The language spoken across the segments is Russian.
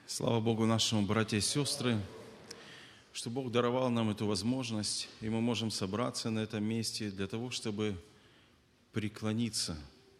Слава Богу нашему, братья и сестры, что Бог даровал нам эту возможность, и мы можем собраться на этом месте для того, чтобы преклониться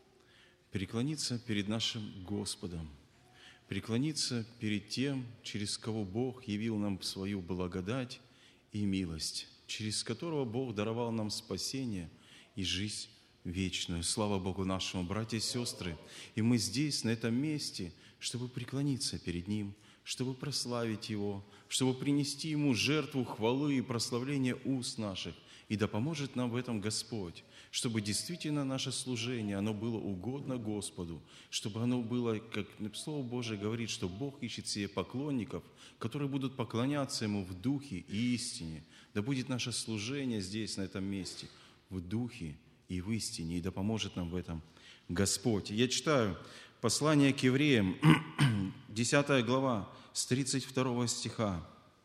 перед нашим Господом, преклониться перед тем, через кого Бог явил нам свою благодать и милость, через которого Бог даровал нам спасение и жизнь вечную. Слава Богу нашему, братья и сестры. И мы здесь, на этом месте, чтобы преклониться перед Ним, чтобы прославить Его, чтобы принести Ему жертву хвалы и прославления уст наших. И да поможет нам в этом Господь, чтобы действительно наше служение, оно было угодно Господу, чтобы оно было, как Слово Божие говорит, что Бог ищет себе поклонников, которые будут поклоняться Ему в духе и истине. Да будет наше служение здесь, на этом месте, в духе и в истине, и да поможет нам в этом Господь. Я читаю послание к евреям, 10 глава, с 32 стиха.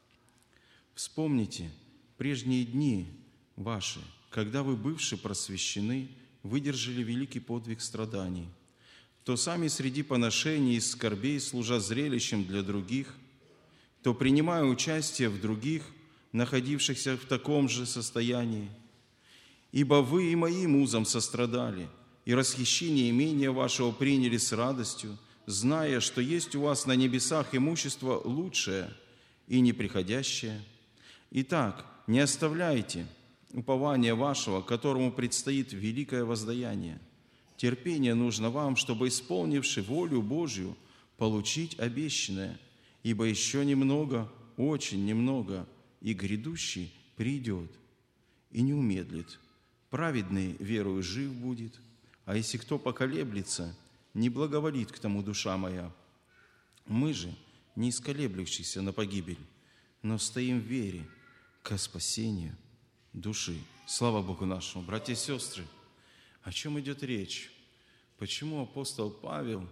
«Вспомните прежние дни ваши, когда вы, бывшие просвещены, выдержали великий подвиг страданий, то сами среди поношений и скорбей, служа зрелищем для других, то принимая участие в других, находившихся в таком же состоянии. Ибо вы и моим узам сострадали, и расхищение имения вашего приняли с радостью, зная, что есть у вас на небесах имущество лучшее и неприходящее. Итак, не оставляйте упования вашего, которому предстоит великое воздаяние. Терпение нужно вам, чтобы, исполнивши волю Божью, получить обещанное, ибо еще немного, очень немного, и грядущий придет, и не умедлит. Праведный верою жив будет, а если кто поколеблется, не благоволит к тому душа моя. Мы же, не исколеблющиеся на погибель, но стоим в вере ко спасению души». Слава Богу нашему. Братья и сестры, о чем идет речь? Почему апостол Павел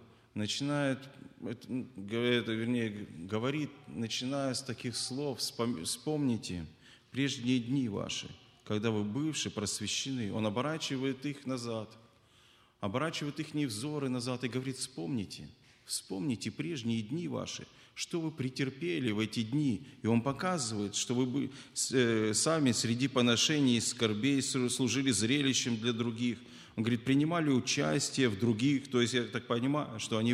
говорит, начиная с таких слов: «Вспомните прежние дни ваши, когда вы, бывшие, просвещены». Он оборачивает их назад, оборачивает их взоры назад и говорит: вспомните прежние дни ваши, что вы претерпели в эти дни. И он показывает, что вы сами среди поношений и скорбей служили зрелищем для других. Он говорит, принимали участие в других, то есть я так понимаю, что они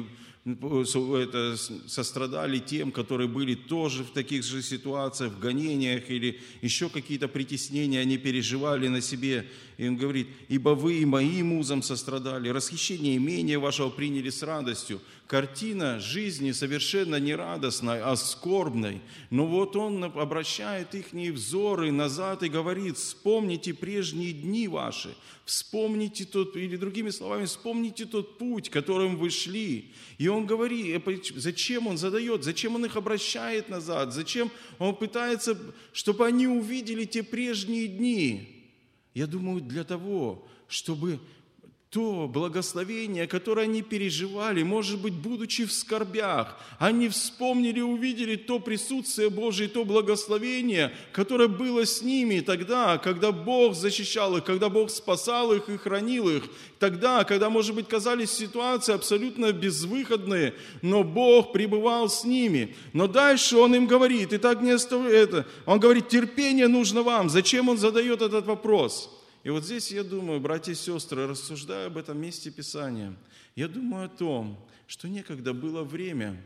сострадали тем, которые были тоже в таких же ситуациях, в гонениях или еще какие-то притеснения они переживали на себе. И он говорит: «Ибо вы и моим узам сострадали, расхищение имения вашего приняли с радостью». Картина жизни совершенно не радостной, а скорбной. Но вот он обращает их взоры назад и говорит: вспомните прежние дни ваши, вспомните тот, или другими словами, вспомните тот путь, которым вы шли. И он говорит, зачем он задает, зачем он их обращает назад, зачем он пытается, чтобы они увидели те прежние дни. Я думаю, для того, чтобы то благословение, которое они переживали, может быть, будучи в скорбях, они вспомнили, увидели то присутствие Божие, то благословение, которое было с ними тогда, когда Бог защищал их, когда Бог спасал их и хранил их, тогда, когда, может быть, казались ситуации абсолютно безвыходные, но Бог пребывал с ними. Но дальше Он им говорит, и так не оставляет это, Он говорит: терпение нужно вам. Зачем Он задает этот вопрос? И вот здесь я думаю, братья и сестры, рассуждая об этом месте Писания, я думаю о том, что некогда было время,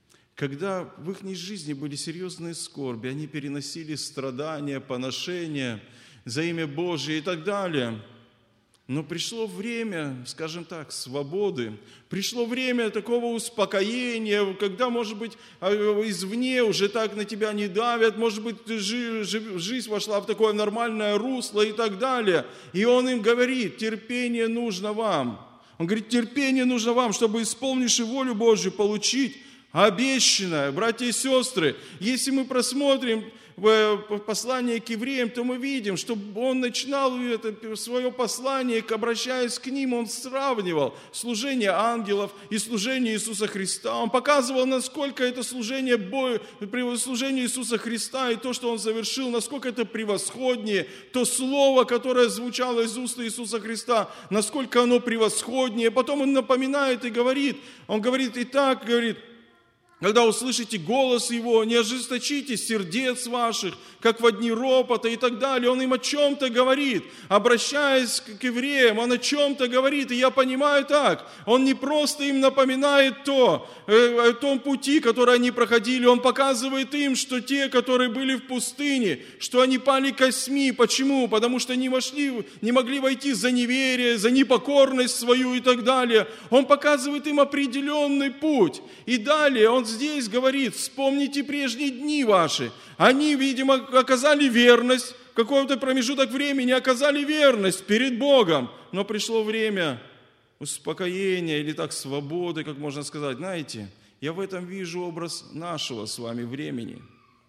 когда в их жизни были серьезные скорби, они переносили страдания, поношения за имя Божие и так далее. Но пришло время, скажем так, свободы, пришло время такого успокоения, когда, может быть, извне уже так на тебя не давят, может быть, жизнь вошла в такое нормальное русло и так далее. И он им говорит: терпение нужно вам. Он говорит: терпение нужно вам, чтобы, исполнивши волю Божью, получить обещанное. Братья и сестры, если мы просмотрим послание к евреям, то мы видим, что он начинал это свое послание, обращаясь к ним, он сравнивал служение ангелов и служение Иисуса Христа. Он показывал, насколько это служение Иисуса Христа и то, что Он совершил, насколько это превосходнее, то слово, которое звучало из уст Иисуса Христа, насколько оно превосходнее. Потом он напоминает и говорит, он говорит: итак, говорит, Когда услышите голос Его, не ожесточите сердец ваших, как в дни ропота и так далее. Он им о чем-то говорит, обращаясь к евреям, он о чем-то говорит. И я понимаю так, он не просто им напоминает о том пути, который они проходили, он показывает им, что те, которые были в пустыне, что они пали косьми. Почему? Потому что не могли войти за неверие, за непокорность свою и так далее. Он показывает им определенный путь. И далее он здесь говорит: вспомните прежние дни ваши. Они, видимо, оказали верность, в какой-то промежуток времени оказали верность перед Богом. Но пришло время успокоения или так свободы, как можно сказать. Знаете, я в этом вижу образ нашего с вами времени.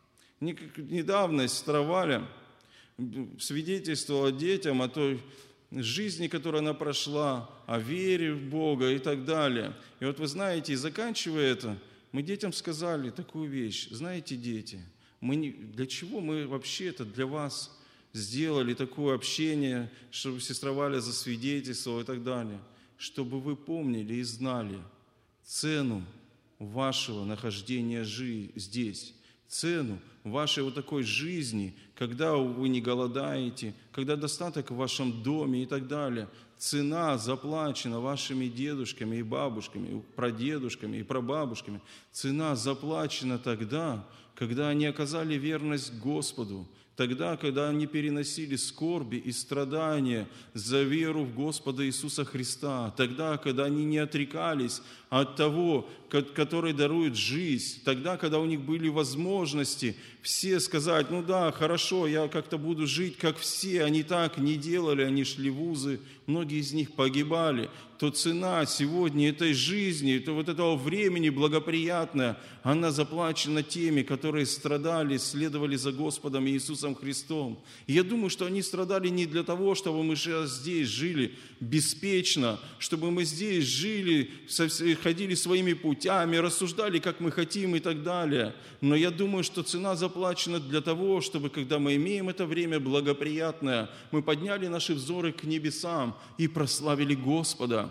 Недавно сестра Валя свидетельствовала детям о той жизни, которую она прошла, о вере в Бога и так далее. И вот вы знаете, и заканчивая это, мы детям сказали такую вещь: знаете, дети, для чего мы вообще это для вас сделали такое общение, чтобы сестра Валя засвидетельствовала и так далее, чтобы вы помнили и знали цену вашего нахождения здесь, цену вашей вот такой жизни, когда вы не голодаете, когда достаток в вашем доме и так далее. Цена заплачена вашими дедушками и бабушками, прадедушками и прабабушками. Цена заплачена тогда, когда они оказали верность Господу, тогда, когда они переносили скорби и страдания за веру в Господа Иисуса Христа, тогда, когда они не отрекались от того, который дарует жизнь, тогда, когда у них были возможности все сказать: ну да, хорошо, я как-то буду жить, как все. Они так не делали, они шли в вузы, многие из них погибали. То цена сегодня этой жизни, то вот этого времени благоприятная, она заплачена теми, которые страдали, следовали за Господом Иисусом Христом. И я думаю, что они страдали не для того, чтобы мы здесь жили беспечно, чтобы мы здесь жили, ходили своими путями, рассуждали, как мы хотим и так далее. Но я думаю, что цена заплачена для того, чтобы, когда мы имеем это время благоприятное, мы подняли наши взоры к небесам и прославили Господа.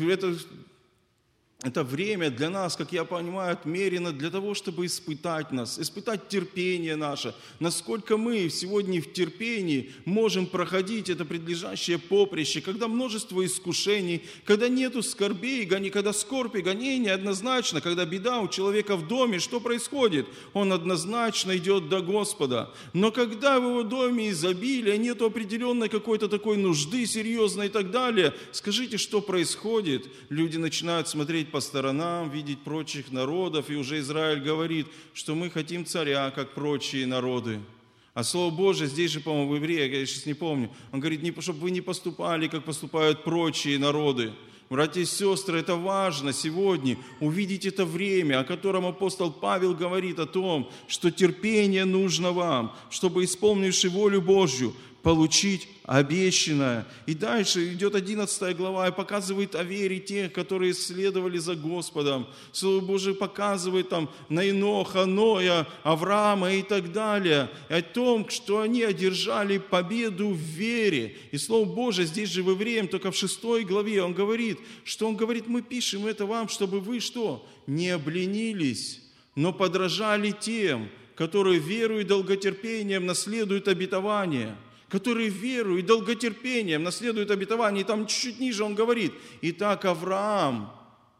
Это время для нас, как я понимаю, отмерено для того, чтобы испытать нас, испытать терпение наше. Насколько мы сегодня в терпении можем проходить это предлежащее поприще, когда множество искушений, когда нету скорбей, когда скорбь и гонения однозначно, когда беда у человека в доме, что происходит? Он однозначно идет до Господа. Но когда в его доме изобилие, нету определенной какой-то такой нужды серьезной и так далее, скажите, что происходит? Люди начинают смотреть по сторонам, видеть прочих народов, и уже Израиль говорит, что мы хотим царя, как прочие народы. А Слово Божие, здесь же, по-моему, в Евреях, я сейчас не помню, он говорит, чтобы вы не поступали, как поступают прочие народы. Братья и сестры, это важно сегодня увидеть это время, о котором апостол Павел говорит о том, что терпение нужно вам, чтобы, исполнивши волю Божью, получить обещанное. И дальше идет 11 глава и показывает о вере тех, которые следовали за Господом. Слово Божие показывает там на Еноха, Ноя, Авраама и так далее. И о том, что они одержали победу в вере. И Слово Божие здесь же в Евреям, только в 6 главе, он говорит, мы пишем это вам, чтобы вы что? Не обленились, но подражали тем, которые верою и долготерпением наследуют обетование. Которые верою и долготерпением наследуют обетование. И там чуть-чуть ниже он говорит: «Итак, Авраам,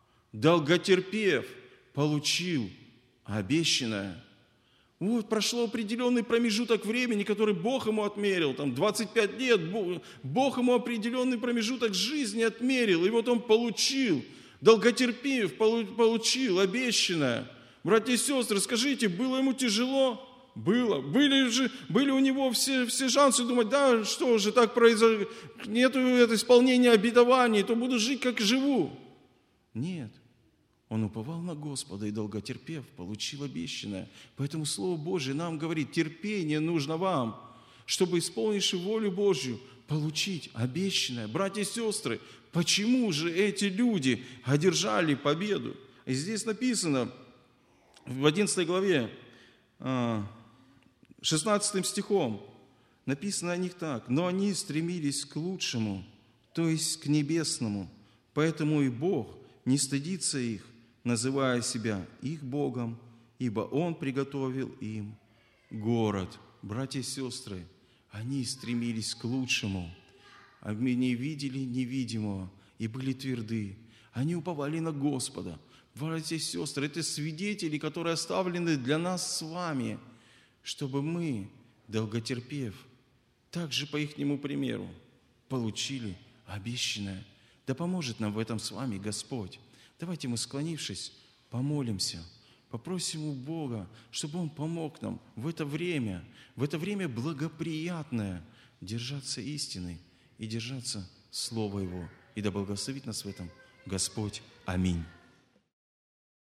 долготерпев, получил обещанное». Вот прошло определенный промежуток времени, который Бог ему отмерил. Там 25 лет Бог ему определенный промежуток жизни отмерил. И вот он получил, долготерпев, получил обещанное. Братья и сестры, скажите, было ему тяжело? Было. Были у него все шансы думать: да, что же так произошло, нету исполнения обетований, то буду жить, как живу. Нет. Он уповал на Господа и, долготерпев, получил обещанное. Поэтому Слово Божие нам говорит: терпение нужно вам, чтобы, исполнивши волю Божью, получить обещанное. Братья и сестры, почему же эти люди одержали победу? И здесь написано в 11 главе, 16 стихом, написано о них так: «Но они стремились к лучшему, то есть к небесному, поэтому и Бог не стыдится их, называя себя их Богом, ибо Он приготовил им город. Братья и сестры, они стремились к лучшему. Они видели невидимого и были тверды. Они уповали на Господа. Братья и сестры, это свидетели, которые оставлены для нас с вами, чтобы мы, долготерпев, также по ихнему примеру, получили обещанное. Да поможет нам в этом с вами Господь. Давайте мы, склонившись, помолимся, попросим у Бога, чтобы Он помог нам в это время благоприятное, держаться истины и держаться Слова Его. И да благословит нас в этом Господь. Аминь.